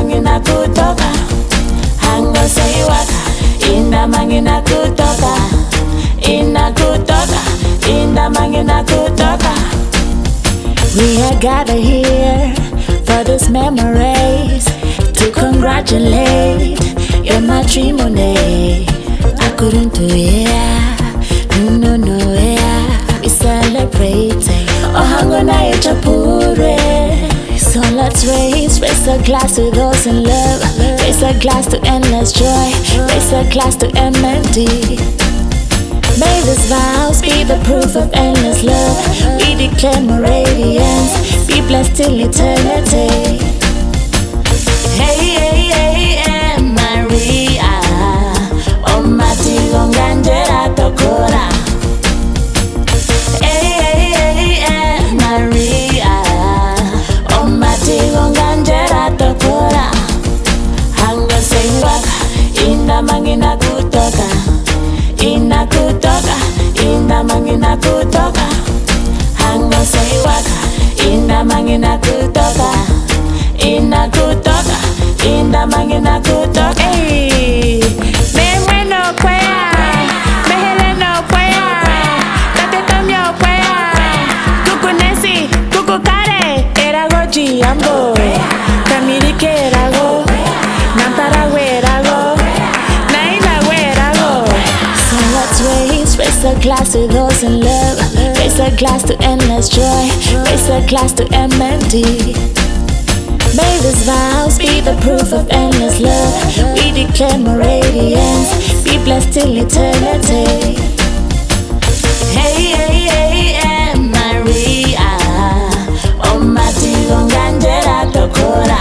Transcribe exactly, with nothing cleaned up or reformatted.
mangina kutoka hango seiwaka inda mangina kutoka ina kutoka inda mangina kutoka. We are gathered here for these memories to congratulate your matrimony. I couldn't do it, no no no yeah. We celebrating ohango na echapure. So let's raise, raise a glass to those in love. Raise a glass to endless joy. Raise a glass to M M D. May these vows be the proof of endless love. We declare more radiance. Be blessed till eternity. Hey, hey, hey, hey, Maria. Oh, Mati Gonganjera Tokora. Hey, hey, hey, hey, Maria. Oh, Mati Gonganjera Tokora. Hango seiwaka inda mangina kutoka ina kutoka inda mangina kutoka hango seiwaka inda mangina kutoka ina kutoka inda mangina kutoka. Hey, me no kwea me hele no kwea tate tomyo kwea kuku nesi kuku kare erago jiambo kamirike erago nampara werago naila werago. So let's raise, raise a glass to those in love. Raise a glass to endless joy. Raise a glass to M M D. May these vows be the proof of endless love. We declare more radiance. Be blessed till eternity. Hey, hey, hey, hey, Maria. Oh, Mati Gonganjera Tokora.